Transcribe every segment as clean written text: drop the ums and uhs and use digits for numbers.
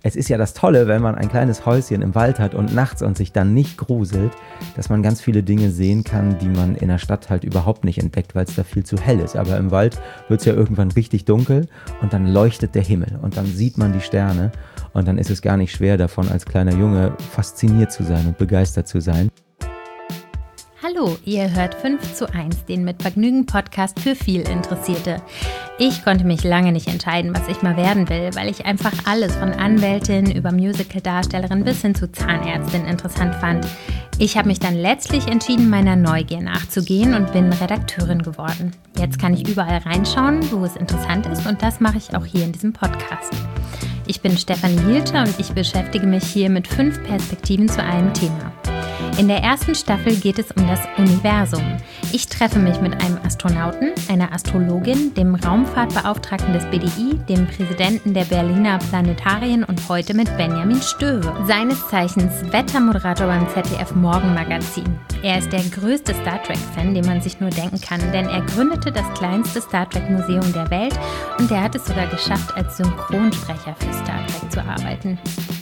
es ist ja das Tolle, wenn man ein kleines Häuschen im Wald hat und nachts und sich dann nicht gruselt, dass man ganz viele Dinge sehen kann, die man in der Stadt halt überhaupt nicht entdeckt, weil es da viel zu hell ist. Aber im Wald wird es ja irgendwann richtig dunkel und dann leuchtet der Himmel und dann sieht man die Sterne und dann ist es gar nicht schwer davon, als kleiner Junge fasziniert zu sein und begeistert zu sein. Hallo, ihr hört 5:1, den mit Vergnügen Podcast für viel Interessierte. Ich konnte mich lange nicht entscheiden, was ich mal werden will, weil ich einfach alles von Anwältin über Musical-Darstellerin bis hin zu Zahnärztin interessant fand. Ich habe mich dann letztlich entschieden, meiner Neugier nachzugehen und bin Redakteurin geworden. Jetzt kann ich überall reinschauen, wo es interessant ist, und das mache ich auch hier in diesem Podcast. Ich bin Stefanie Hielscher und ich beschäftige mich hier mit 5 Perspektiven zu einem Thema. In der ersten Staffel geht es um das Universum. Ich treffe mich mit einem Astronauten, einer Astrologin, dem Raumfahrtbeauftragten des BDI, dem Präsidenten der Berliner Planetarien und heute mit Benjamin Stöwe, seines Zeichens Wettermoderator beim ZDF Morgenmagazin. Er ist der größte Star Trek-Fan, den man sich nur denken kann, denn er gründete das kleinste Star Trek-Museum der Welt und er hat es sogar geschafft, als Synchronsprecher für Star Trek zu arbeiten.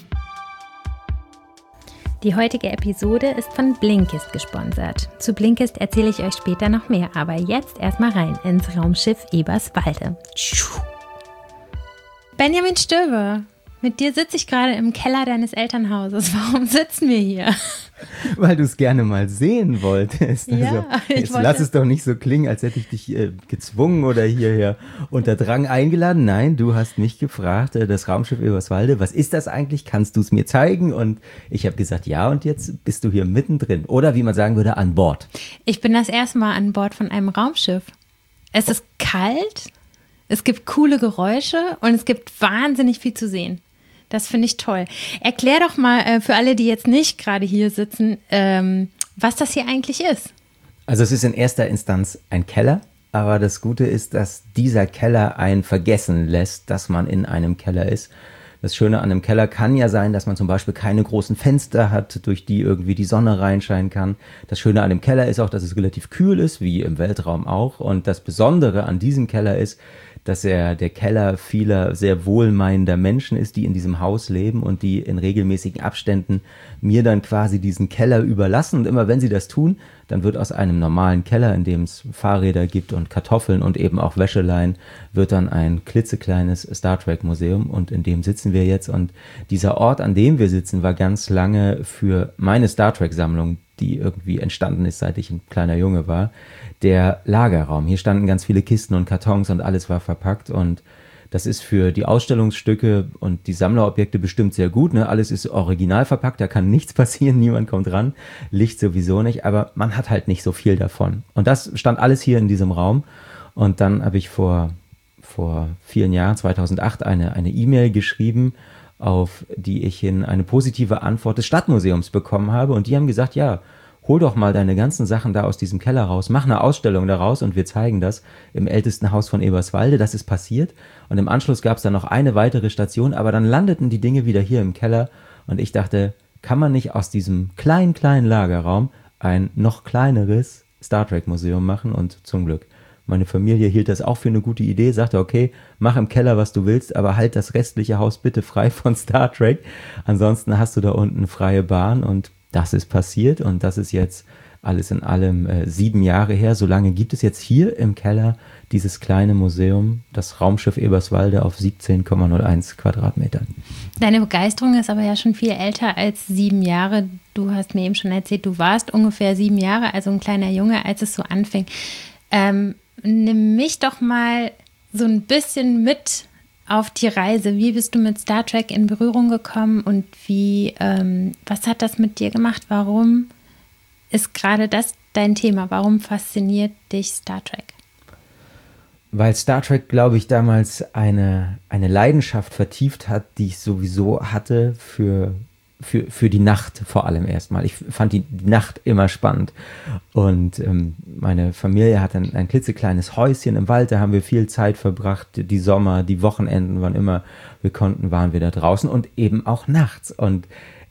Die heutige Episode ist von Blinkist gesponsert. Zu Blinkist erzähle ich euch später noch mehr, aber jetzt erstmal rein ins Raumschiff Eberswalde. Benjamin Stöwe, mit dir sitze ich gerade im Keller deines Elternhauses. Warum sitzen wir hier? Weil du es gerne mal sehen wolltest. Ja, jetzt lass es doch nicht so klingen, als hätte ich dich gezwungen oder hierher unter Drang eingeladen. Nein, du hast mich gefragt, das Raumschiff Eberswalde, was ist das eigentlich? Kannst du es mir zeigen? Und ich habe gesagt, ja, und jetzt bist du hier mittendrin. Oder wie man sagen würde, an Bord. Ich bin das erste Mal an Bord von einem Raumschiff. Es ist kalt, es gibt coole Geräusche und es gibt wahnsinnig viel zu sehen. Das finde ich toll. Erklär doch mal für alle, die jetzt nicht gerade hier sitzen, was das hier eigentlich ist. Also es ist in erster Instanz ein Keller, aber das Gute ist, dass dieser Keller einen vergessen lässt, dass man in einem Keller ist. Das Schöne an einem Keller kann ja sein, dass man zum Beispiel keine großen Fenster hat, durch die irgendwie die Sonne reinscheinen kann. Das Schöne an dem Keller ist auch, dass es relativ kühl ist, wie im Weltraum auch. Und das Besondere an diesem Keller ist, dass er der Keller vieler sehr wohlmeinender Menschen ist, die in diesem Haus leben und die in regelmäßigen Abständen mir dann quasi diesen Keller überlassen. Und immer wenn sie das tun, dann wird aus einem normalen Keller, in dem es Fahrräder gibt und Kartoffeln und eben auch Wäscheleien, wird dann ein klitzekleines Star Trek Museum, und in dem sitzen wir jetzt. Und dieser Ort, an dem wir sitzen, war ganz lange für meine Star Trek Sammlung, die irgendwie entstanden ist, seit ich ein kleiner Junge war, der Lagerraum. Hier standen ganz viele Kisten und Kartons und alles war verpackt, und das ist für die Ausstellungsstücke und die Sammlerobjekte bestimmt sehr gut, ne? Alles ist original verpackt, da kann nichts passieren, niemand kommt ran, Licht sowieso nicht, aber man hat halt nicht so viel davon. Und das stand alles hier in diesem Raum, und dann habe ich vor vielen Jahren, 2008, eine E-Mail geschrieben, auf die ich hin eine positive Antwort des Stadtmuseums bekommen habe, und die haben gesagt, ja, hol doch mal deine ganzen Sachen da aus diesem Keller raus, mach eine Ausstellung daraus und wir zeigen das im ältesten Haus von Eberswalde. Das ist passiert, und im Anschluss gab es dann noch eine weitere Station, aber dann landeten die Dinge wieder hier im Keller, und ich dachte, kann man nicht aus diesem kleinen Lagerraum ein noch kleineres Star Trek Museum machen? Und zum Glück. Meine Familie hielt das auch für eine gute Idee, sagte, okay, mach im Keller, was du willst, aber halt das restliche Haus bitte frei von Star Trek. Ansonsten hast du da unten freie Bahn, und das ist passiert, und das ist jetzt alles in allem 7 Jahre her. So lange gibt es jetzt hier im Keller dieses kleine Museum, das Raumschiff Eberswalde, auf 17,01 Quadratmetern. Deine Begeisterung ist aber ja schon viel älter als 7 Jahre. Du hast mir eben schon erzählt, du warst ungefähr 7 Jahre, also ein kleiner Junge, als es so anfing. Nimm mich doch mal so ein bisschen mit auf die Reise. Wie bist du mit Star Trek in Berührung gekommen, und was hat das mit dir gemacht? Warum ist gerade das dein Thema? Warum fasziniert dich Star Trek? Weil Star Trek, glaube ich, damals eine Leidenschaft vertieft hat, die ich sowieso hatte für die Nacht vor allem erstmal. Ich fand die Nacht immer spannend. Und meine Familie hat ein klitzekleines Häuschen im Wald, da haben wir viel Zeit verbracht, die Sommer, die Wochenenden, wann immer wir konnten, waren wir da draußen, und eben auch nachts. Und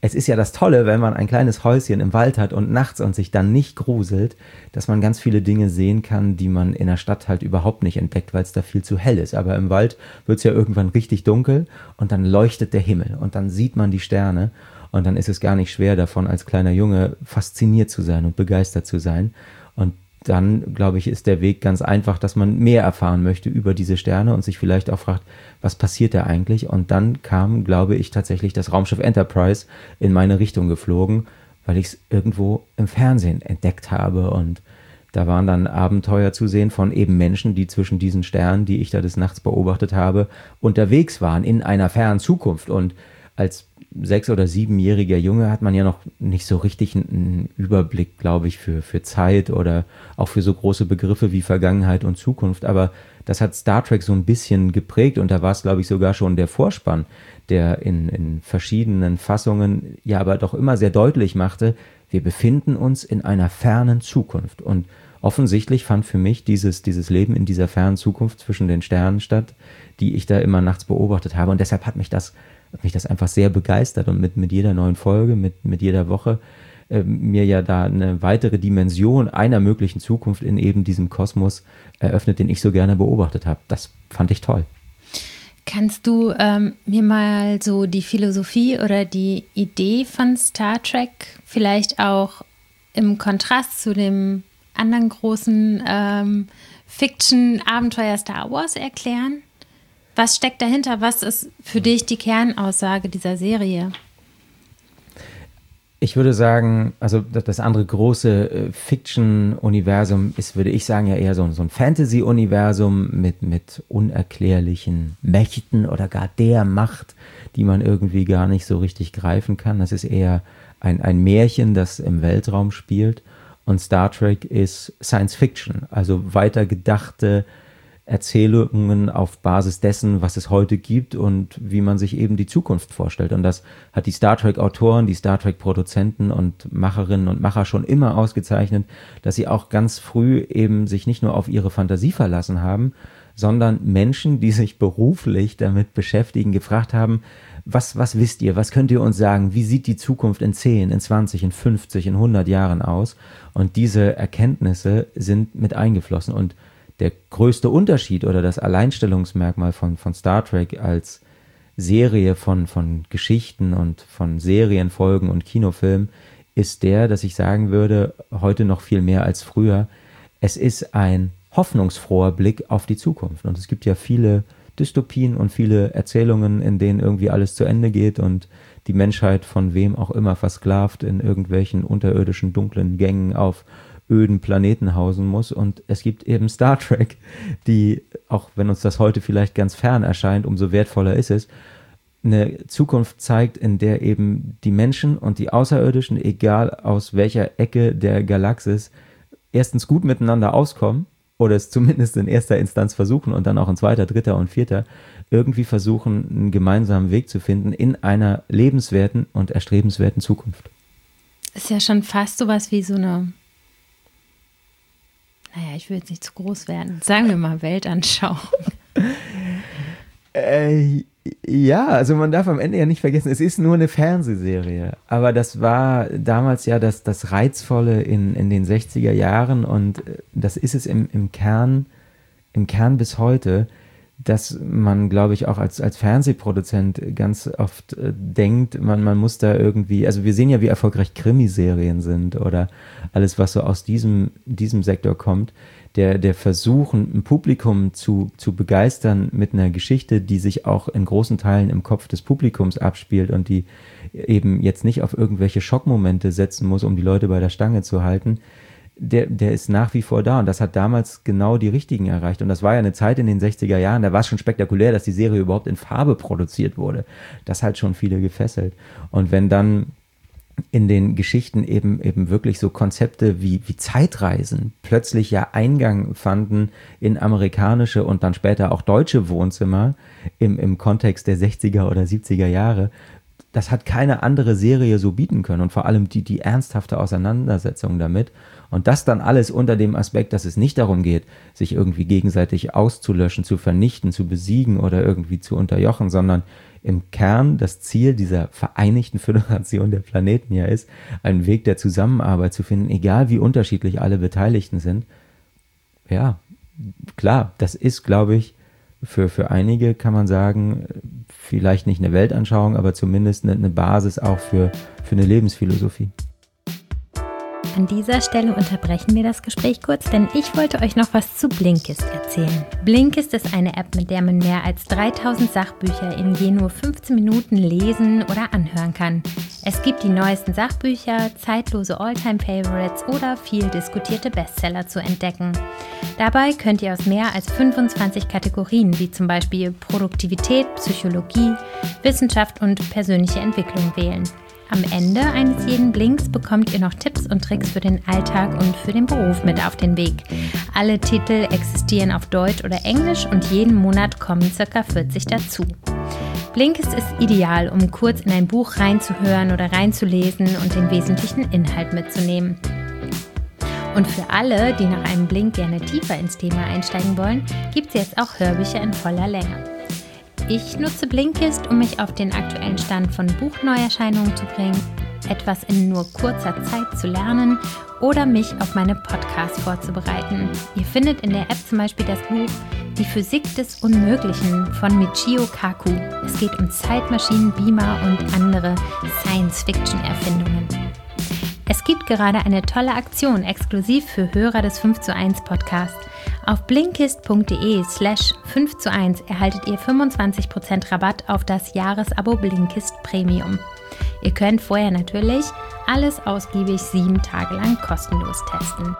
es ist ja das Tolle, wenn man ein kleines Häuschen im Wald hat und nachts und sich dann nicht gruselt, dass man ganz viele Dinge sehen kann, die man in der Stadt halt überhaupt nicht entdeckt, weil es da viel zu hell ist. Aber im Wald wird es ja irgendwann richtig dunkel und dann leuchtet der Himmel und dann sieht man die Sterne und dann ist es gar nicht schwer davon, als kleiner Junge fasziniert zu sein und begeistert zu sein. Und dann, glaube ich, ist der Weg ganz einfach, dass man mehr erfahren möchte über diese Sterne und sich vielleicht auch fragt, was passiert da eigentlich? Und dann kam, glaube ich, tatsächlich das Raumschiff Enterprise in meine Richtung geflogen, weil ich es irgendwo im Fernsehen entdeckt habe. Und da waren dann Abenteuer zu sehen von eben Menschen, die zwischen diesen Sternen, die ich da des Nachts beobachtet habe, unterwegs waren in einer fernen Zukunft. Und als 6- oder 7-jähriger Junge hat man ja noch nicht so richtig einen Überblick, glaube ich, für Zeit oder auch für so große Begriffe wie Vergangenheit und Zukunft. Aber das hat Star Trek so ein bisschen geprägt und da war es, glaube ich, sogar schon der Vorspann, der in verschiedenen Fassungen ja aber doch immer sehr deutlich machte, wir befinden uns in einer fernen Zukunft. Und offensichtlich fand für mich dieses Leben in dieser fernen Zukunft zwischen den Sternen statt, die ich da immer nachts beobachtet habe. Und deshalb hat mich das einfach sehr begeistert und mit jeder neuen Folge, mit jeder Woche mir ja da eine weitere Dimension einer möglichen Zukunft in eben diesem Kosmos eröffnet, den ich so gerne beobachtet habe. Das fand ich toll. Kannst du mir mal so die Philosophie oder die Idee von Star Trek vielleicht auch im Kontrast zu dem anderen großen Fiction-Abenteuer Star Wars erklären? Was steckt dahinter? Was ist für dich die Kernaussage dieser Serie? Ich würde sagen, also das andere große Fiction-Universum ist, würde ich sagen, ja eher so ein Fantasy-Universum mit unerklärlichen Mächten oder gar der Macht, die man irgendwie gar nicht so richtig greifen kann. Das ist eher ein Märchen, das im Weltraum spielt. Und Star Trek ist Science-Fiction, also weitergedachte Erzählungen auf Basis dessen, was es heute gibt und wie man sich eben die Zukunft vorstellt. Und das hat die Star Trek-Autoren, die Star Trek-Produzenten und Macherinnen und Macher schon immer ausgezeichnet, dass sie auch ganz früh eben sich nicht nur auf ihre Fantasie verlassen haben, sondern Menschen, die sich beruflich damit beschäftigen, gefragt haben, was wisst ihr, was könnt ihr uns sagen, wie sieht die Zukunft in 10, in 20, in 50, in 100 Jahren aus? Und diese Erkenntnisse sind mit eingeflossen. Und der größte Unterschied oder das Alleinstellungsmerkmal von Star Trek als Serie von Geschichten und von Serienfolgen und Kinofilmen ist der, dass ich sagen würde, heute noch viel mehr als früher, es ist ein hoffnungsfroher Blick auf die Zukunft. Und es gibt ja viele Dystopien und viele Erzählungen, in denen irgendwie alles zu Ende geht und die Menschheit von wem auch immer versklavt in irgendwelchen unterirdischen dunklen Gängen auf öden Planeten hausen muss. Und es gibt eben Star Trek, die, auch wenn uns das heute vielleicht ganz fern erscheint, umso wertvoller ist es, eine Zukunft zeigt, in der eben die Menschen und die Außerirdischen, egal aus welcher Ecke der Galaxis, erstens gut miteinander auskommen oder es zumindest in erster Instanz versuchen und dann auch in zweiter, dritter und vierter irgendwie versuchen, einen gemeinsamen Weg zu finden in einer lebenswerten und erstrebenswerten Zukunft. Ist ja schon fast sowas wie so eine, naja, ich will jetzt nicht zu groß werden, sagen wir mal Weltanschauung. Ja, also man darf am Ende ja nicht vergessen, es ist nur eine Fernsehserie, aber das war damals ja das Reizvolle in den 60er Jahren und das ist es im Kern bis heute, dass man, glaube ich, auch als Fernsehproduzent ganz oft denkt, man muss da irgendwie, also wir sehen ja, wie erfolgreich Krimiserien sind oder alles, was so aus diesem Sektor kommt, der Versuch, ein Publikum zu begeistern mit einer Geschichte, die sich auch in großen Teilen im Kopf des Publikums abspielt und die eben jetzt nicht auf irgendwelche Schockmomente setzen muss, um die Leute bei der Stange zu halten, der ist nach wie vor da und das hat damals genau die Richtigen erreicht und das war ja eine Zeit in den 60er Jahren, da war es schon spektakulär, dass die Serie überhaupt in Farbe produziert wurde. Das hat schon viele gefesselt und wenn dann in den Geschichten eben wirklich so Konzepte wie Zeitreisen plötzlich ja Eingang fanden in amerikanische und dann später auch deutsche Wohnzimmer im Kontext der 60er oder 70er Jahre, das hat keine andere Serie so bieten können und vor allem die ernsthafte Auseinandersetzung damit und das dann alles unter dem Aspekt, dass es nicht darum geht, sich irgendwie gegenseitig auszulöschen, zu vernichten, zu besiegen oder irgendwie zu unterjochen, sondern im Kern das Ziel dieser Vereinigten Föderation der Planeten ja ist, einen Weg der Zusammenarbeit zu finden, egal wie unterschiedlich alle Beteiligten sind. Ja, klar, das ist, glaube ich, für einige kann man sagen, vielleicht nicht eine Weltanschauung, aber zumindest eine Basis auch für eine Lebensphilosophie. An dieser Stelle unterbrechen wir das Gespräch kurz, denn ich wollte euch noch was zu Blinkist erzählen. Blinkist ist eine App, mit der man mehr als 3000 Sachbücher in je nur 15 Minuten lesen oder anhören kann. Es gibt die neuesten Sachbücher, zeitlose All-Time-Favorites oder viel diskutierte Bestseller zu entdecken. Dabei könnt ihr aus mehr als 25 Kategorien wie zum Beispiel Produktivität, Psychologie, Wissenschaft und persönliche Entwicklung wählen. Am Ende eines jeden Blinks bekommt ihr noch Tipps und Tricks für den Alltag und für den Beruf mit auf den Weg. Alle Titel existieren auf Deutsch oder Englisch und jeden Monat kommen ca. 40 dazu. Blinkist ist ideal, um kurz in ein Buch reinzuhören oder reinzulesen und den wesentlichen Inhalt mitzunehmen. Und für alle, die nach einem Blink gerne tiefer ins Thema einsteigen wollen, gibt es jetzt auch Hörbücher in voller Länge. Ich nutze Blinkist, um mich auf den aktuellen Stand von Buchneuerscheinungen zu bringen, etwas in nur kurzer Zeit zu lernen oder mich auf meine Podcasts vorzubereiten. Ihr findet in der App zum Beispiel das Buch Die Physik des Unmöglichen von Michio Kaku. Es geht um Zeitmaschinen, Beamer und andere Science-Fiction-Erfindungen. Es gibt gerade eine tolle Aktion exklusiv für Hörer des 5:1 Podcasts. Auf blinkist.de/5:1 erhaltet ihr 25% Rabatt auf das Jahresabo Blinkist Premium. Ihr könnt vorher natürlich alles ausgiebig 7 Tage lang kostenlos testen.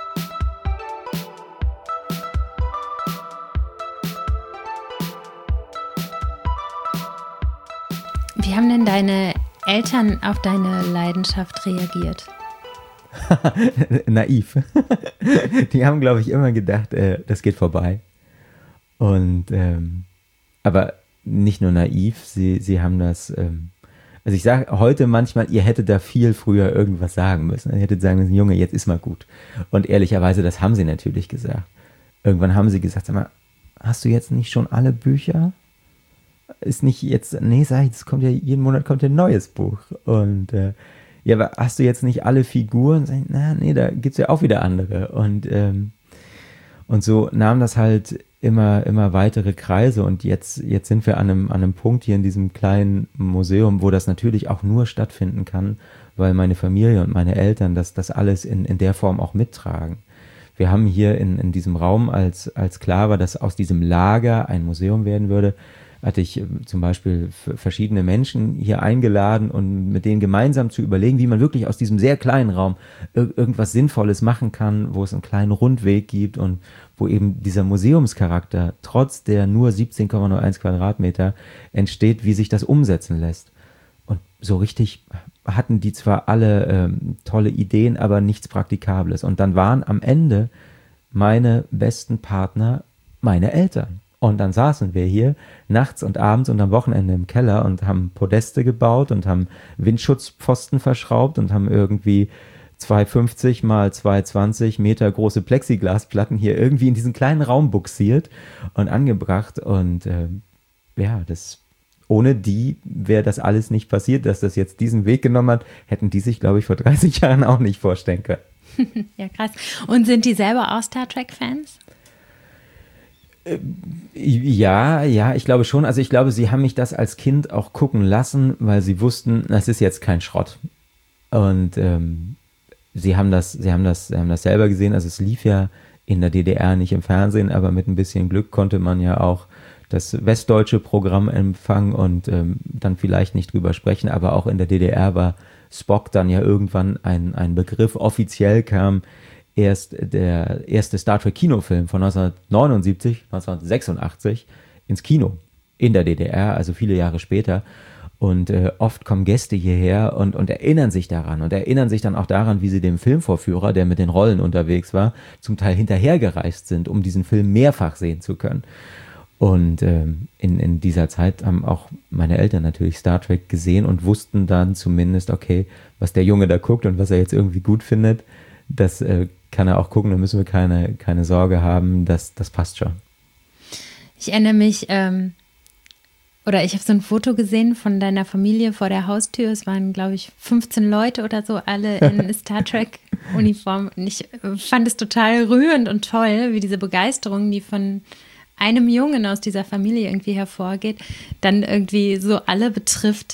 Wie haben denn deine Eltern auf deine Leidenschaft reagiert? Naiv. Die haben, glaube ich, immer gedacht, das geht vorbei. Und aber nicht nur naiv, sie haben das, also ich sage heute manchmal, ihr hättet da viel früher irgendwas sagen müssen. Ihr hättet sagen müssen, Junge, jetzt ist mal gut. Und ehrlicherweise, das haben sie natürlich gesagt. Irgendwann haben sie gesagt, sag mal, hast du jetzt nicht schon alle Bücher? Ist nicht jetzt, nee, sag ich, kommt ja, jeden Monat kommt ein neues Buch. Und ja, aber hast du jetzt nicht alle Figuren? Sag ich, nee, da gibt es ja auch wieder andere. Und so nahm das halt immer weitere Kreise. Und jetzt sind wir an einem Punkt hier in diesem kleinen Museum, wo das natürlich auch nur stattfinden kann, weil meine Familie und meine Eltern das alles in der Form auch mittragen. Wir haben hier in diesem Raum, als klar war, dass aus diesem Lager ein Museum werden würde, hatte ich zum Beispiel verschiedene Menschen hier eingeladen und mit denen gemeinsam zu überlegen, wie man wirklich aus diesem sehr kleinen Raum irgendwas Sinnvolles machen kann, wo es einen kleinen Rundweg gibt und wo eben dieser Museumscharakter trotz der nur 17,01 Quadratmeter entsteht, wie sich das umsetzen lässt. Und so richtig hatten die zwar alle tolle Ideen, aber nichts Praktikables. Und dann waren am Ende meine besten Partner meine Eltern. Und dann saßen wir hier nachts und abends und am Wochenende im Keller und haben Podeste gebaut und haben Windschutzpfosten verschraubt und haben irgendwie 2,50 mal 2,20 Meter große Plexiglasplatten hier irgendwie in diesen kleinen Raum buxiert und angebracht. Und ja, ohne die wäre das alles nicht passiert, dass das jetzt diesen Weg genommen hat, hätten die sich, glaube ich, vor 30 Jahren auch nicht vorstellen können. Ja, krass. Und sind die selber auch Star Trek-Fans? Ja, ich glaube schon. Also ich glaube, sie haben mich das als Kind auch gucken lassen, weil sie wussten, das ist jetzt kein Schrott. Und sie haben das selber gesehen. Also es lief ja in der DDR nicht im Fernsehen, aber mit ein bisschen Glück konnte man ja auch das westdeutsche Programm empfangen und dann vielleicht nicht drüber sprechen. Aber auch in der DDR war Spock dann ja irgendwann ein Begriff. Offiziell kam erst der erste Star Trek Kinofilm von 1986 ins Kino in der DDR, also viele Jahre später. Und oft kommen Gäste hierher und erinnern sich daran und erinnern sich dann auch daran, wie sie dem Filmvorführer, der mit den Rollen unterwegs war, zum Teil hinterhergereist sind, um diesen Film mehrfach sehen zu können. Und in dieser Zeit haben auch meine Eltern natürlich Star Trek gesehen und wussten dann zumindest, okay, was der Junge da guckt und was er jetzt irgendwie gut findet, das kann er auch gucken, da müssen wir keine Sorge haben, das passt schon. Ich erinnere mich, oder ich habe so ein Foto gesehen von deiner Familie vor der Haustür. Es waren, glaube ich, 15 Leute oder so, alle in Star Trek-Uniform. Und ich fand es total rührend und toll, wie diese Begeisterung, die von einem Jungen aus dieser Familie irgendwie hervorgeht, dann irgendwie so alle betrifft.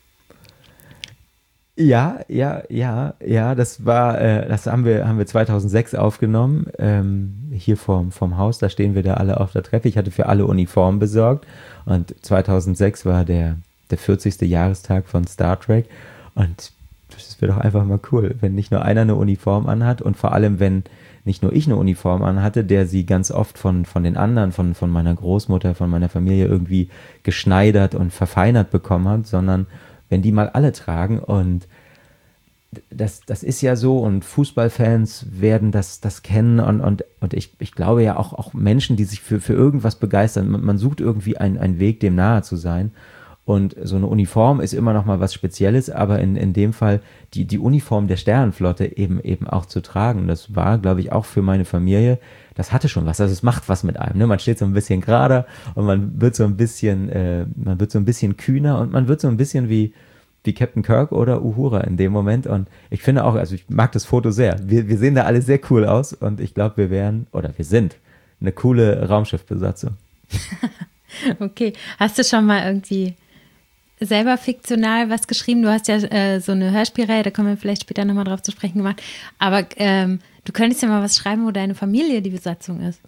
Ja, das haben wir 2006 aufgenommen, hier vom Haus, da stehen wir da alle auf der Treppe. Ich hatte für alle Uniformen besorgt und 2006 war der 40. Jahrestag von Star Trek und das wäre doch einfach mal cool, wenn nicht nur einer eine Uniform anhat und vor allem, wenn nicht nur ich eine Uniform anhatte, der sie ganz oft von den anderen, von meiner Großmutter, von meiner Familie irgendwie geschneidert und verfeinert bekommen hat, sondern wenn die mal alle tragen und das ist ja so und Fußballfans werden das kennen und ich glaube ja auch Menschen, die sich für irgendwas begeistern, man sucht irgendwie einen Weg, dem nahe zu sein und so eine Uniform ist immer noch mal was Spezielles, aber in dem Fall die Uniform der Sternenflotte eben auch zu tragen, das war, glaube ich, auch für meine Familie, das hatte schon was, also es macht was mit einem, ne? Man steht so ein bisschen gerader und man wird so ein bisschen kühner und man wird so ein bisschen wie Captain Kirk oder Uhura in dem Moment und ich finde auch, also ich mag das Foto sehr, wir sehen da alle sehr cool aus und ich glaube, wir sind eine coole Raumschiffbesatzung. Okay, hast du schon mal irgendwie selber fiktional was geschrieben? Du hast ja so eine Hörspielreihe, da kommen wir vielleicht später nochmal drauf zu sprechen gemacht, aber du könntest ja mal was schreiben, wo deine Familie die Besatzung ist.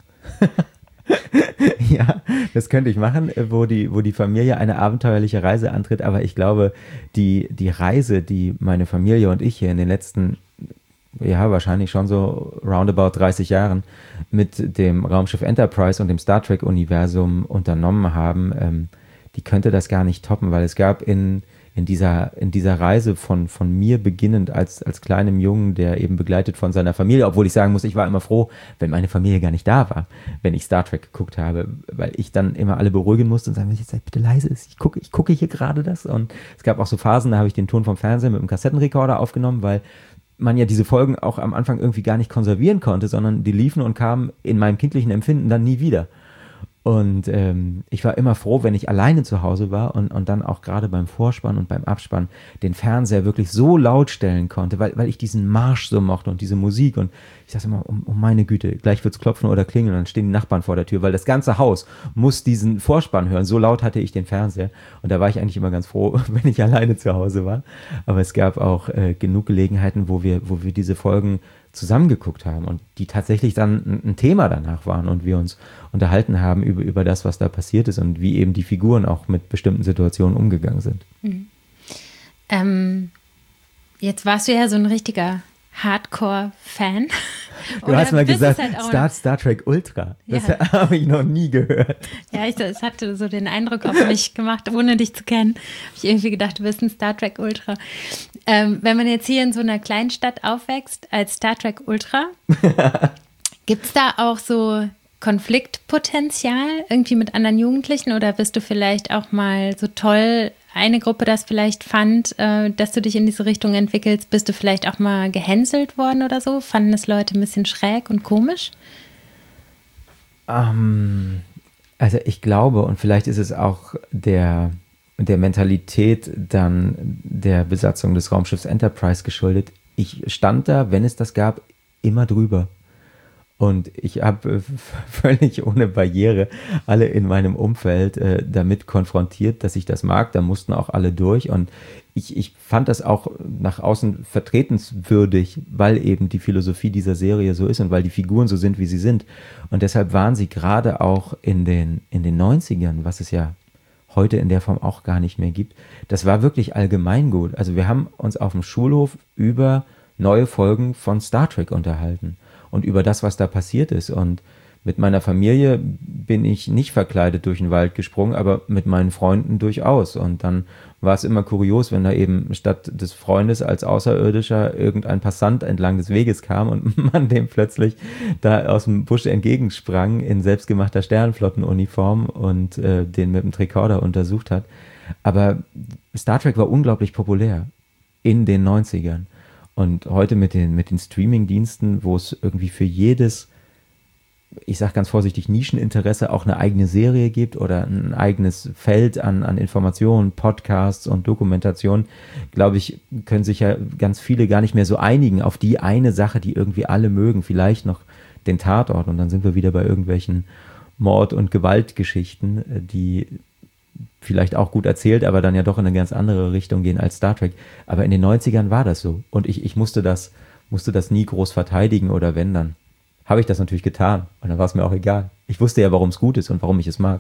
Ja, das könnte ich machen, wo die Familie eine abenteuerliche Reise antritt, aber ich glaube, die Reise, die meine Familie und ich hier in den letzten, ja, wahrscheinlich schon so roundabout 30 Jahren mit dem Raumschiff Enterprise und dem Star Trek-Universum unternommen haben, die könnte das gar nicht toppen, weil es gab in dieser Reise von mir beginnend als kleinem Jungen, der eben begleitet von seiner Familie, obwohl ich sagen muss, ich war immer froh, wenn meine Familie gar nicht da war, wenn ich Star Trek geguckt habe, weil ich dann immer alle beruhigen musste und sagen, wenn ich jetzt bitte leise ist, ich gucke hier gerade das und es gab auch so Phasen, da habe ich den Ton vom Fernsehen mit dem Kassettenrekorder aufgenommen, weil man ja diese Folgen auch am Anfang irgendwie gar nicht konservieren konnte, sondern die liefen und kamen in meinem kindlichen Empfinden dann nie wieder. Und ich war immer froh, wenn ich alleine zu Hause war und dann auch gerade beim Vorspann und beim Abspann den Fernseher wirklich so laut stellen konnte, weil ich diesen Marsch so mochte und diese Musik und ich dachte immer, um meine Güte, gleich wird's klopfen oder klingeln und dann stehen die Nachbarn vor der Tür, weil das ganze Haus muss diesen Vorspann hören, so laut hatte ich den Fernseher und da war ich eigentlich immer ganz froh, wenn ich alleine zu Hause war, aber es gab auch genug Gelegenheiten, wo wir diese Folgen zusammengeguckt haben und die tatsächlich dann ein Thema danach waren und wir uns unterhalten haben über das, was da passiert ist und wie eben die Figuren auch mit bestimmten Situationen umgegangen sind. Jetzt warst du ja so ein richtiger Hardcore-Fan. Du hast mal gesagt, halt Star Trek Ultra. Das habe ich noch nie gehört. Ja, es hatte so den Eindruck auf mich gemacht, ohne dich zu kennen. Habe ich irgendwie gedacht, du bist ein Star Trek Ultra. Wenn man jetzt hier in so einer kleinen Stadt aufwächst als Star Trek Ultra, gibt es da auch so Konfliktpotenzial irgendwie mit anderen Jugendlichen oder bist du vielleicht auch mal so toll, eine Gruppe das vielleicht fand, dass du dich in diese Richtung entwickelst, bist du vielleicht auch mal gehänselt worden oder so? Fanden es Leute ein bisschen schräg und komisch? Also ich glaube, und vielleicht ist es auch der Mentalität dann der Besatzung des Raumschiffs Enterprise geschuldet. Ich stand da, wenn es das gab, immer drüber. Und ich habe völlig ohne Barriere alle in meinem Umfeld damit konfrontiert, dass ich das mag. Da mussten auch alle durch. Und ich fand das auch nach außen vertretenswürdig, weil eben die Philosophie dieser Serie so ist und weil die Figuren so sind, wie sie sind. Und deshalb waren sie gerade auch in den 90ern, was es ja heute in der Form auch gar nicht mehr gibt, das war wirklich allgemeingut. Also wir haben uns auf dem Schulhof über neue Folgen von Star Trek unterhalten und über das, was da passiert ist. Und Mit meiner Familie bin ich nicht verkleidet durch den Wald gesprungen, aber mit meinen Freunden durchaus. Und dann war es immer kurios, wenn da eben statt des Freundes als Außerirdischer irgendein Passant entlang des Weges kam und man dem plötzlich da aus dem Busch entgegensprang in selbstgemachter Sternenflottenuniform und den mit dem Tricorder untersucht hat. Aber Star Trek war unglaublich populär in den 90ern. Und heute mit den Streaming-Diensten, wo es irgendwie für jedes, ich sage ganz vorsichtig, Nischeninteresse auch eine eigene Serie gibt oder ein eigenes Feld an Informationen, Podcasts und Dokumentation, glaube ich, können sich ja ganz viele gar nicht mehr so einigen auf die eine Sache, die irgendwie alle mögen, vielleicht noch den Tatort, und dann sind wir wieder bei irgendwelchen Mord- und Gewaltgeschichten, die vielleicht auch gut erzählt, aber dann ja doch in eine ganz andere Richtung gehen als Star Trek. Aber in den 90ern war das so und ich musste das nie groß verteidigen, oder wenn, dann habe ich das natürlich getan und dann war es mir auch egal. Ich wusste ja, warum es gut ist und warum ich es mag.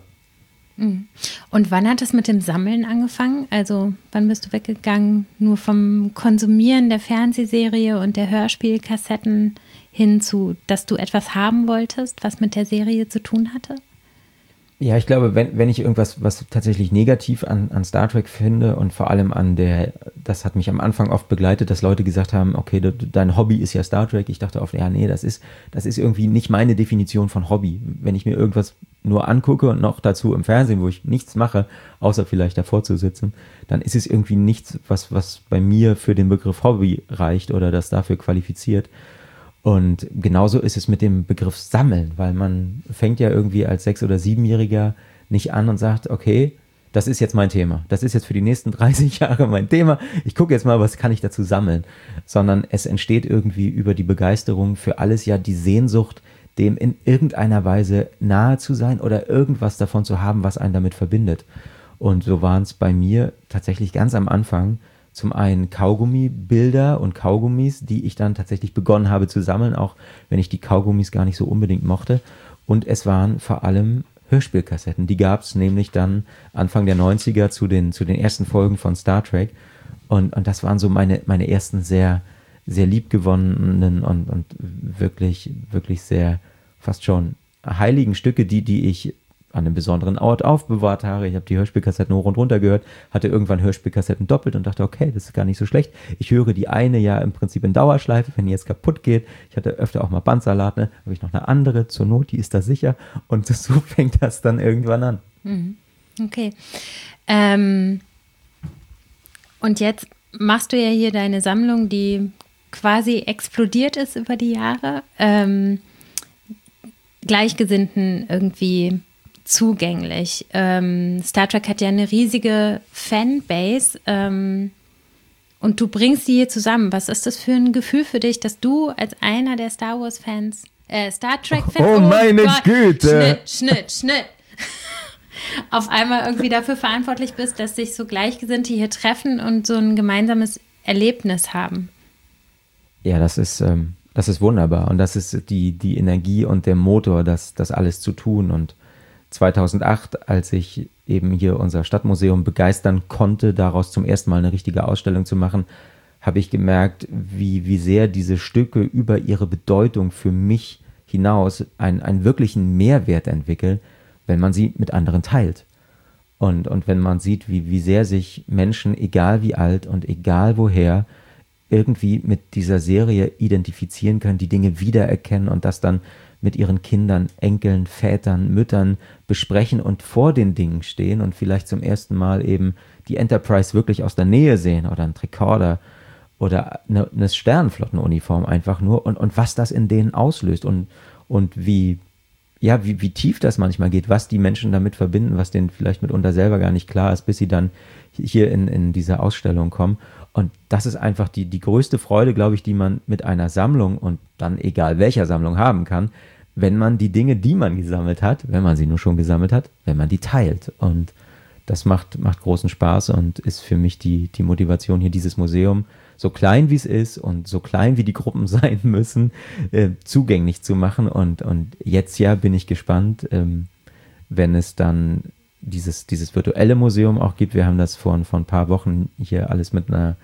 Und wann hat es mit dem Sammeln angefangen? Also wann bist du weggegangen, nur vom Konsumieren der Fernsehserie und der Hörspielkassetten hin zu, dass du etwas haben wolltest, was mit der Serie zu tun hatte? Ja, ich glaube, wenn ich irgendwas, was tatsächlich negativ an Star Trek finde und vor allem das hat mich am Anfang oft begleitet, dass Leute gesagt haben, okay, dein Hobby ist ja Star Trek. Ich dachte oft, ja, nee, das ist irgendwie nicht meine Definition von Hobby. Wenn ich mir irgendwas nur angucke und noch dazu im Fernsehen, wo ich nichts mache, außer vielleicht davor zu sitzen, dann ist es irgendwie nichts, was bei mir für den Begriff Hobby reicht oder das dafür qualifiziert. Und genauso ist es mit dem Begriff Sammeln, weil man fängt ja irgendwie als 6- oder 7-Jähriger nicht an und sagt, okay, das ist jetzt mein Thema. Das ist jetzt für die nächsten 30 Jahre mein Thema. Ich gucke jetzt mal, was kann ich dazu sammeln. Sondern es entsteht irgendwie über die Begeisterung für alles ja die Sehnsucht, dem in irgendeiner Weise nahe zu sein oder irgendwas davon zu haben, was einen damit verbindet. Und so waren es bei mir tatsächlich ganz am Anfang zum einen Kaugummi-Bilder und Kaugummis, die ich dann tatsächlich begonnen habe zu sammeln, auch wenn ich die Kaugummis gar nicht so unbedingt mochte. Und es waren vor allem Hörspielkassetten. Die gab es nämlich dann Anfang der 90er zu den ersten Folgen von Star Trek. Und das waren so meine ersten sehr, sehr liebgewonnenen und wirklich, wirklich sehr fast schon heiligen Stücke, die ich an einem besonderen Ort aufbewahrt habe. Ich habe die Hörspielkassetten hoch und runter gehört, hatte irgendwann Hörspielkassetten doppelt und dachte, okay, das ist gar nicht so schlecht. Ich höre die eine ja im Prinzip in Dauerschleife, wenn die jetzt kaputt geht. Ich hatte öfter auch mal Bandsalat, ne? Habe ich noch eine andere zur Not, die ist da sicher. Und so fängt das dann irgendwann an. Okay. Und jetzt machst du ja hier deine Sammlung, die quasi explodiert ist über die Jahre. Gleichgesinnten irgendwie zugänglich. Star Trek hat ja eine riesige Fanbase und du bringst die hier zusammen. Was ist das für ein Gefühl für dich, dass du als einer der Star Wars-Fans, Star Trek-Fans, oh meine Güte! Schnitt. Auf einmal irgendwie dafür verantwortlich bist, dass sich so Gleichgesinnte hier treffen und so ein gemeinsames Erlebnis haben. Ja, das ist wunderbar und das ist die Energie und der Motor, das alles zu tun. Und 2008, als ich eben hier unser Stadtmuseum begeistern konnte, daraus zum ersten Mal eine richtige Ausstellung zu machen, habe ich gemerkt, wie sehr diese Stücke über ihre Bedeutung für mich hinaus einen wirklichen Mehrwert entwickeln, wenn man sie mit anderen teilt. Und wenn man sieht, wie sehr sich Menschen, egal wie alt und egal woher, irgendwie mit dieser Serie identifizieren können, die Dinge wiedererkennen und das dann mit ihren Kindern, Enkeln, Vätern, Müttern besprechen und vor den Dingen stehen und vielleicht zum ersten Mal eben die Enterprise wirklich aus der Nähe sehen oder einen Tricorder oder eine Sternenflottenuniform einfach nur und was das in denen auslöst und wie tief das manchmal geht, was die Menschen damit verbinden, was denen vielleicht mitunter selber gar nicht klar ist, bis sie dann hier in diese Ausstellung kommen. Und das ist einfach die größte Freude, glaube ich, die man mit einer Sammlung und dann egal welcher Sammlung haben kann, wenn man die Dinge, die man gesammelt hat, wenn man sie nur schon gesammelt hat, wenn man die teilt. Und das macht großen Spaß und ist für mich die Motivation, hier dieses Museum, so klein wie es ist und so klein wie die Gruppen sein müssen, zugänglich zu machen. Und jetzt ja bin ich gespannt, wenn es dann dieses virtuelle Museum auch gibt. Wir haben das vor ein paar Wochen hier alles mit einer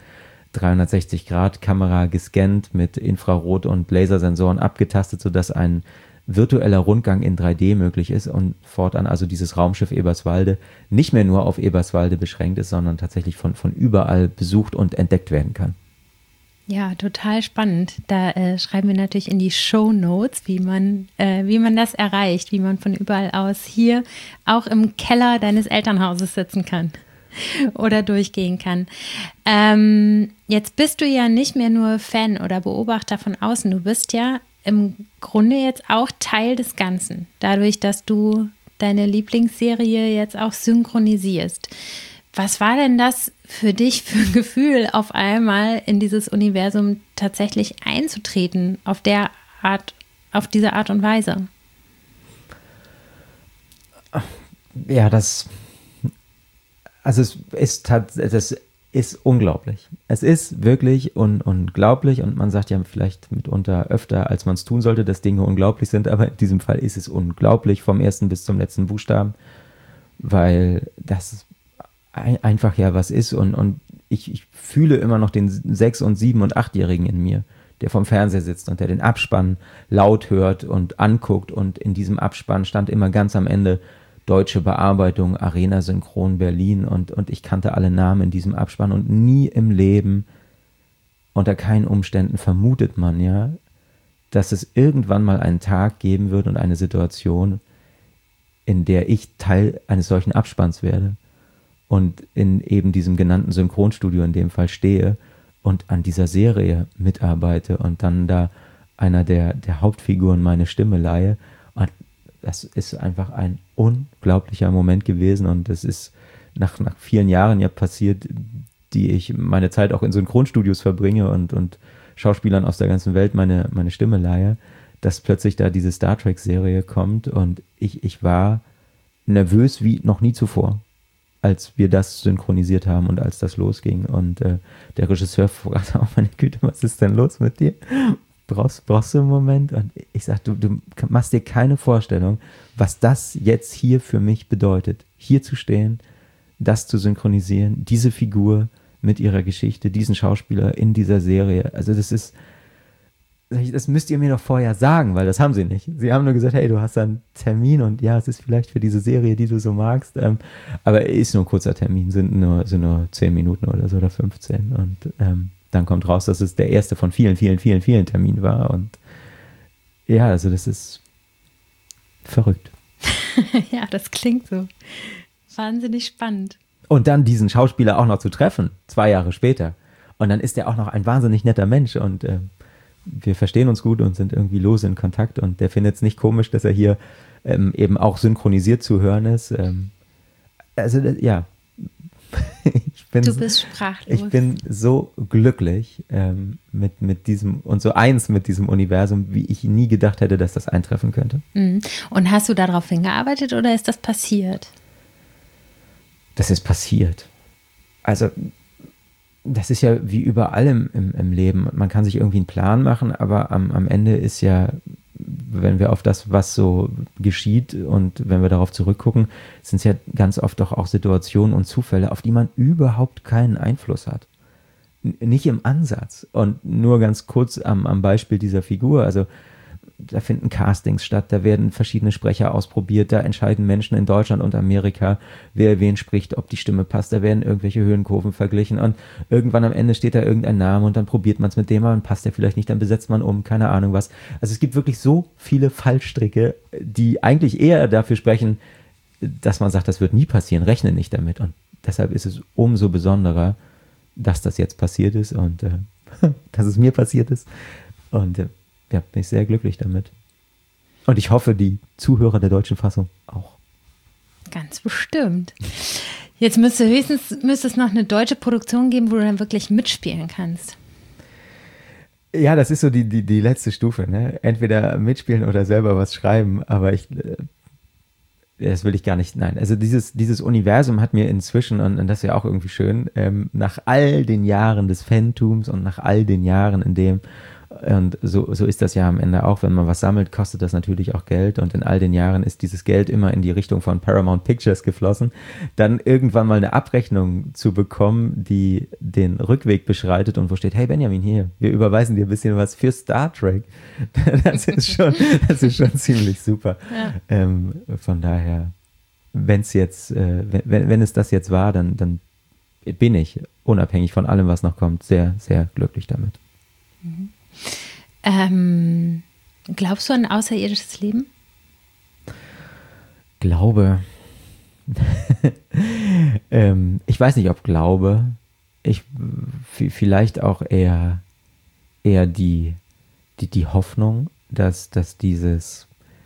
360-Grad-Kamera gescannt, mit Infrarot- und Lasersensoren abgetastet, sodass ein virtueller Rundgang in 3D möglich ist und fortan also dieses Raumschiff Eberswalde nicht mehr nur auf Eberswalde beschränkt ist, sondern tatsächlich von überall besucht und entdeckt werden kann. Ja, total spannend. Da schreiben wir natürlich in die Shownotes, wie man das erreicht, wie man von überall aus hier auch im Keller deines Elternhauses sitzen kann oder durchgehen kann. Jetzt bist du ja nicht mehr nur Fan oder Beobachter von außen, du bist ja im Grunde jetzt auch Teil des Ganzen, dadurch, dass du deine Lieblingsserie jetzt auch synchronisierst. Was war denn das für dich für ein Gefühl, auf einmal in dieses Universum tatsächlich einzutreten, auf diese Art und Weise? Ja, das ist unglaublich. Es ist wirklich unglaublich und man sagt ja vielleicht mitunter öfter, als man es tun sollte, dass Dinge unglaublich sind, aber in diesem Fall ist es unglaublich vom ersten bis zum letzten Buchstaben, weil das einfach ja was ist und ich fühle immer noch den 6- und 7- und 8-Jährigen in mir, der vom Fernseher sitzt und der den Abspann laut hört und anguckt und in diesem Abspann stand immer ganz am Ende deutsche Bearbeitung, Arena Synchron Berlin und ich kannte alle Namen in diesem Abspann und nie im Leben, unter keinen Umständen vermutet man ja, dass es irgendwann mal einen Tag geben wird und eine Situation, in der ich Teil eines solchen Abspanns werde und in eben diesem genannten Synchronstudio in dem Fall stehe und an dieser Serie mitarbeite und dann da einer der Hauptfiguren meine Stimme leihe. Und das ist einfach ein unglaublicher Moment gewesen und es ist nach vielen Jahren ja passiert, die ich meine Zeit auch in Synchronstudios verbringe und Schauspielern aus der ganzen Welt meine Stimme leihe, dass plötzlich da diese Star Trek-Serie kommt und ich war nervös wie noch nie zuvor, als wir das synchronisiert haben und als das losging. Und der Regisseur fragte, oh meine Güte, was ist denn los mit dir? Brauchst du einen Moment? Und ich sage, du machst dir keine Vorstellung, was das jetzt hier für mich bedeutet, hier zu stehen, das zu synchronisieren, diese Figur mit ihrer Geschichte, diesen Schauspieler in dieser Serie. Also das müsst ihr mir doch vorher sagen, weil das haben sie nicht. Sie haben nur gesagt, hey, du hast einen Termin und ja, es ist vielleicht für diese Serie, die du so magst, aber ist nur ein kurzer Termin, sind nur 10 Minuten oder so oder 15 und dann kommt raus, dass es der erste von vielen, vielen, vielen, vielen Terminen war und ja, also das ist verrückt. Ja, das klingt so. Wahnsinnig spannend. Und dann diesen Schauspieler auch noch zu treffen, 2 Jahre später. Und dann ist er auch noch ein wahnsinnig netter Mensch und wir verstehen uns gut und sind irgendwie lose in Kontakt und der findet es nicht komisch, dass er hier eben auch synchronisiert zu hören ist. Ja, du bist sprachlos. Ich bin so glücklich mit diesem und so eins mit diesem Universum, wie ich nie gedacht hätte, dass das eintreffen könnte. Und hast du darauf hingearbeitet oder ist das passiert? Das ist passiert. Also das ist ja wie überall im Leben. Man kann sich irgendwie einen Plan machen, aber am Ende ist ja, wenn wir auf das, was so geschieht und wenn wir darauf zurückgucken, sind es ja ganz oft doch auch Situationen und Zufälle, auf die man überhaupt keinen Einfluss hat. Nicht im Ansatz. Und nur ganz kurz am Beispiel dieser Figur, also da finden Castings statt, da werden verschiedene Sprecher ausprobiert, da entscheiden Menschen in Deutschland und Amerika, wer wen spricht, ob die Stimme passt, da werden irgendwelche Höhenkurven verglichen und irgendwann am Ende steht da irgendein Name und dann probiert man es mit dem, und passt der vielleicht nicht, dann besetzt man um, keine Ahnung was. Also es gibt wirklich so viele Fallstricke, die eigentlich eher dafür sprechen, dass man sagt, das wird nie passieren, rechne nicht damit und deshalb ist es umso besonderer, dass das jetzt passiert ist und dass es mir passiert ist und ja, bin ich sehr glücklich damit. Und ich hoffe, die Zuhörer der deutschen Fassung auch. Ganz bestimmt. Jetzt müsste es noch eine deutsche Produktion geben, wo du dann wirklich mitspielen kannst. Ja, das ist so die letzte Stufe, ne? Entweder mitspielen oder selber was schreiben, aber das will ich gar nicht, nein. Also dieses Universum hat mir inzwischen, und das ist ja auch irgendwie schön, nach all den Jahren des Fantums und nach all den Jahren, in dem Und so ist das ja am Ende auch, wenn man was sammelt, kostet das natürlich auch Geld und in all den Jahren ist dieses Geld immer in die Richtung von Paramount Pictures geflossen. Dann irgendwann mal eine Abrechnung zu bekommen, die den Rückweg beschreitet und wo steht, hey Benjamin, hier, wir überweisen dir ein bisschen was für Star Trek. Das ist schon ziemlich super. Ja. Von daher, wenn es das jetzt war, dann bin ich, unabhängig von allem, was noch kommt, sehr, sehr glücklich damit. Glaubst du an außerirdisches Leben? Glaube. Ich weiß nicht, ob Glaube. Vielleicht auch eher die Hoffnung, dass dieses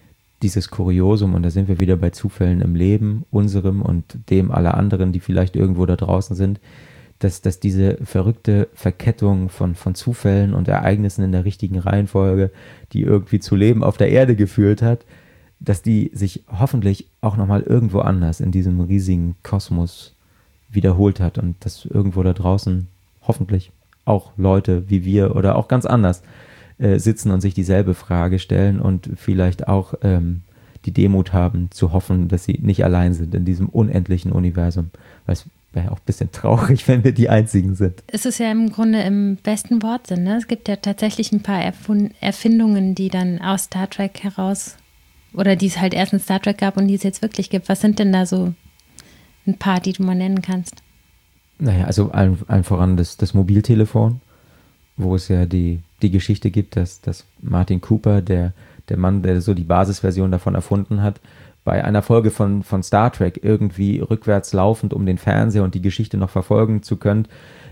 Kuriosum, und da sind wir wieder bei Zufällen im Leben, unserem und dem aller anderen, die vielleicht irgendwo da draußen sind, dass diese verrückte Verkettung von Zufällen und Ereignissen in der richtigen Reihenfolge, die irgendwie zu Leben auf der Erde geführt hat, dass die sich hoffentlich auch nochmal irgendwo anders in diesem riesigen Kosmos wiederholt hat und dass irgendwo da draußen hoffentlich auch Leute wie wir oder auch ganz anders sitzen und sich dieselbe Frage stellen und vielleicht auch die Demut haben zu hoffen, dass sie nicht allein sind in diesem unendlichen Universum, weil es wäre auch ein bisschen traurig, wenn wir die Einzigen sind. Es ist ja im Grunde im besten Wortsinn, ne? Es gibt ja tatsächlich ein paar Erfindungen, die dann aus Star Trek heraus, oder die es halt erst in Star Trek gab und die es jetzt wirklich gibt. Was sind denn da so ein paar, die du mal nennen kannst? Naja, also allen voran das Mobiltelefon, wo es ja die Geschichte gibt, dass Martin Cooper, der Mann, der so die Basisversion davon erfunden hat, bei einer Folge von Star Trek irgendwie rückwärts laufend, um den Fernseher und die Geschichte noch verfolgen zu können,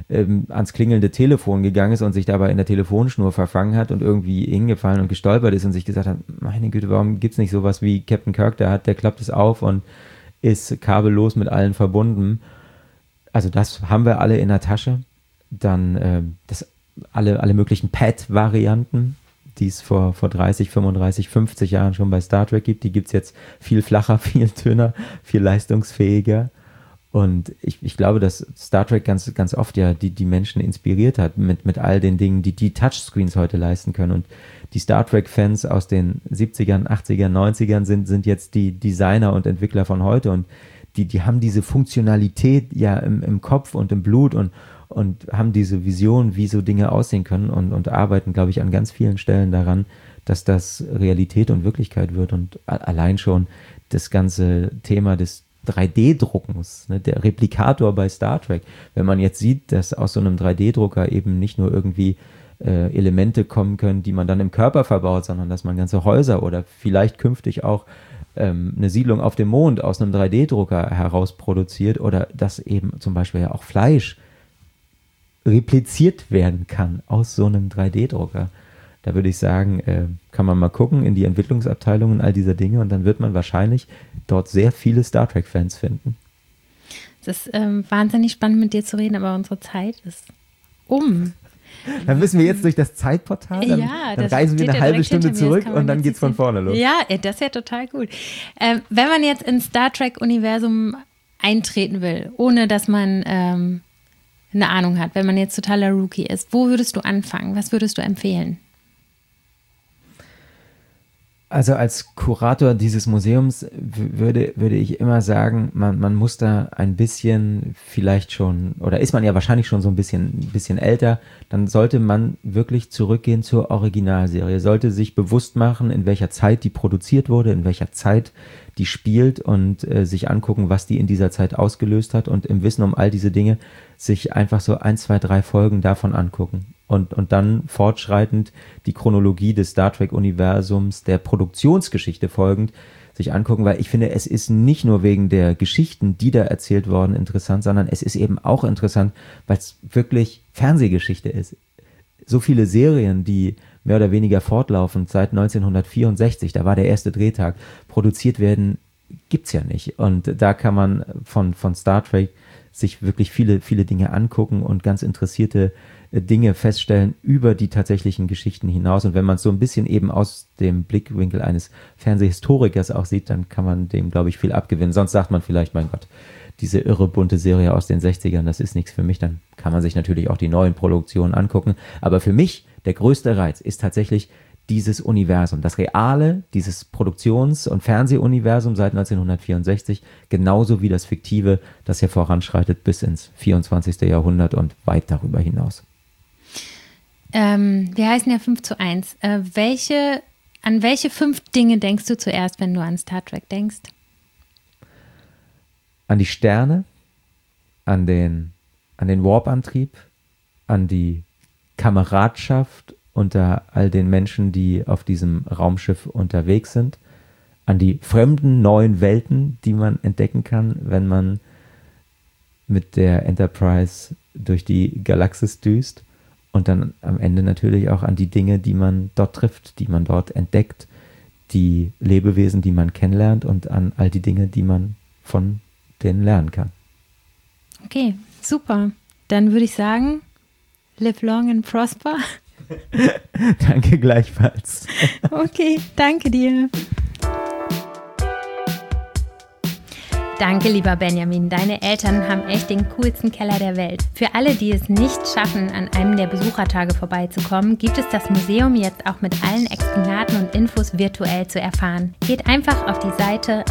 ans klingelnde Telefon gegangen ist und sich dabei in der Telefonschnur verfangen hat und irgendwie hingefallen und gestolpert ist und sich gesagt hat, meine Güte, warum gibt es nicht sowas wie Captain Kirk, der klappt es auf und ist kabellos mit allen verbunden. Also das haben wir alle in der Tasche. Dann alle möglichen Pad-Varianten, die es vor 30, 35, 50 Jahren schon bei Star Trek gibt. Die gibt es jetzt viel flacher, viel dünner, viel leistungsfähiger. Und ich glaube, dass Star Trek ganz, ganz oft ja die Menschen inspiriert hat mit all den Dingen, die Touchscreens heute leisten können. Und die Star Trek-Fans aus den 70ern, 80ern, 90ern sind jetzt die Designer und Entwickler von heute. Und die haben diese Funktionalität ja im Kopf und im Blut und haben diese Vision, wie so Dinge aussehen können und arbeiten, glaube ich, an ganz vielen Stellen daran, dass das Realität und Wirklichkeit wird. Und allein schon das ganze Thema des 3D-Druckens, ne, der Replikator bei Star Trek. Wenn man jetzt sieht, dass aus so einem 3D-Drucker eben nicht nur irgendwie Elemente kommen können, die man dann im Körper verbaut, sondern dass man ganze Häuser oder vielleicht künftig auch eine Siedlung auf dem Mond aus einem 3D-Drucker heraus produziert oder dass eben zum Beispiel ja auch Fleisch repliziert werden kann aus so einem 3D-Drucker. Da würde ich sagen, kann man mal gucken in die Entwicklungsabteilungen all dieser Dinge und dann wird man wahrscheinlich dort sehr viele Star Trek-Fans finden. Es ist wahnsinnig spannend mit dir zu reden, aber unsere Zeit ist um. Dann müssen wir jetzt durch das Zeitportal, dann reisen wir eine halbe Stunde zurück und dann geht's von vorne los. Ja, das wäre total gut. Wenn man jetzt ins Star Trek-Universum eintreten will, ohne dass man eine Ahnung hat, wenn man jetzt totaler Rookie ist, wo würdest du anfangen? Was würdest du empfehlen? Also als Kurator dieses Museums würde ich immer sagen, man muss da ein bisschen vielleicht schon, oder ist man ja wahrscheinlich schon so ein bisschen älter, dann sollte man wirklich zurückgehen zur Originalserie, sollte sich bewusst machen, in welcher Zeit die produziert wurde, in welcher Zeit die spielt und sich angucken, was die in dieser Zeit ausgelöst hat und im Wissen um all diese Dinge sich einfach so 1, 2, 3 Folgen davon angucken. Und dann fortschreitend die Chronologie des Star Trek-Universums, der Produktionsgeschichte folgend, sich angucken, weil ich finde, es ist nicht nur wegen der Geschichten, die da erzählt worden, interessant, sondern es ist eben auch interessant, weil es wirklich Fernsehgeschichte ist. So viele Serien, die mehr oder weniger fortlaufend seit 1964, da war der erste Drehtag, produziert werden, gibt's ja nicht. Und da kann man von Star Trek sich wirklich viele, viele Dinge angucken und ganz interessierte Dinge feststellen über die tatsächlichen Geschichten hinaus. Und wenn man es so ein bisschen eben aus dem Blickwinkel eines Fernsehhistorikers auch sieht, dann kann man dem, glaube ich, viel abgewinnen. Sonst sagt man vielleicht, mein Gott, diese irre bunte Serie aus den 60ern, das ist nichts für mich. Dann kann man sich natürlich auch die neuen Produktionen angucken. Aber für mich der größte Reiz ist tatsächlich dieses Universum, das reale, dieses Produktions- und Fernsehuniversum seit 1964, genauso wie das fiktive, das hier voranschreitet bis ins 24. Jahrhundert und weit darüber hinaus. Wir heißen ja 5:1. An welche 5 Dinge denkst du zuerst, wenn du an Star Trek denkst? An die Sterne, an den Warp-Antrieb, an die Kameradschaft unter all den Menschen, die auf diesem Raumschiff unterwegs sind, an die fremden neuen Welten, die man entdecken kann, wenn man mit der Enterprise durch die Galaxis düst, und dann am Ende natürlich auch an die Dinge, die man dort trifft, die man dort entdeckt, die Lebewesen, die man kennenlernt und an all die Dinge, die man von denen lernen kann. Okay, super. Dann würde ich sagen, live long and prosper. Danke gleichfalls. Okay, danke dir. Danke, lieber Benjamin. Deine Eltern haben echt den coolsten Keller der Welt. Für alle, die es nicht schaffen, an einem der Besuchertage vorbeizukommen, gibt es das Museum jetzt auch mit allen Exponaten und Infos virtuell zu erfahren. Geht einfach auf die Seite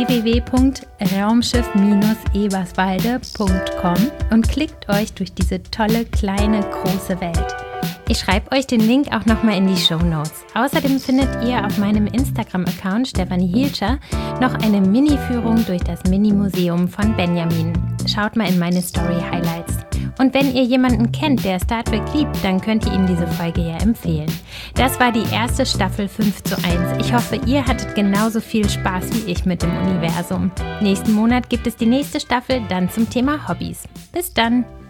www.raumschiff-eberswalde.com und klickt euch durch diese tolle, kleine, große Welt. Ich schreibe euch den Link auch nochmal in die Shownotes. Außerdem findet ihr auf meinem Instagram-Account Stefanie Hielscher noch eine Mini-Führung durch das Mini-Museum von Benjamin. Schaut mal in meine Story-Highlights. Und wenn ihr jemanden kennt, der Star Trek liebt, dann könnt ihr ihm diese Folge ja empfehlen. Das war die erste Staffel 5:1. Ich hoffe, ihr hattet genauso viel Spaß wie ich mit dem Universum. Nächsten Monat gibt es die nächste Staffel, dann zum Thema Hobbys. Bis dann!